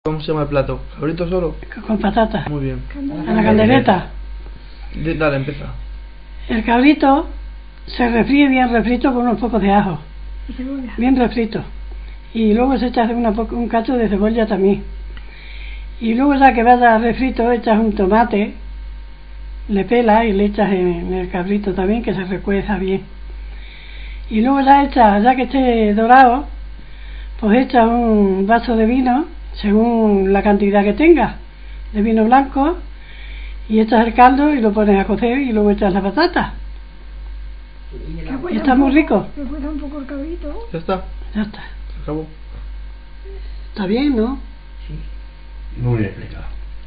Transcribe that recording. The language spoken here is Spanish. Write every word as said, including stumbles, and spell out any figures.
¿Cómo se llama el plato? ¿Cabrito solo? Con patatas. Muy bien. A la caldereta. De- Dale, empieza. El cabrito se refríe bien refrito con unos pocos de ajo. Bien refrito. Y luego se echa una po- un cacho de cebolla también. Y luego ya que vaya refrito, echas un tomate, le pelas y le echas en, en el cabrito también, que se recueza bien. Y luego ya echas, ya que esté dorado, pues echas un vaso de vino, según la cantidad que tengas, de vino blanco, y echas el caldo y lo pones a cocer y luego echas la patata. Y está muy rico. ¿Me cuesta un poco el cabrito? ¿Ya está? Ya está. Se acabó. Está bien, ¿no? Sí. Muy bien explicado.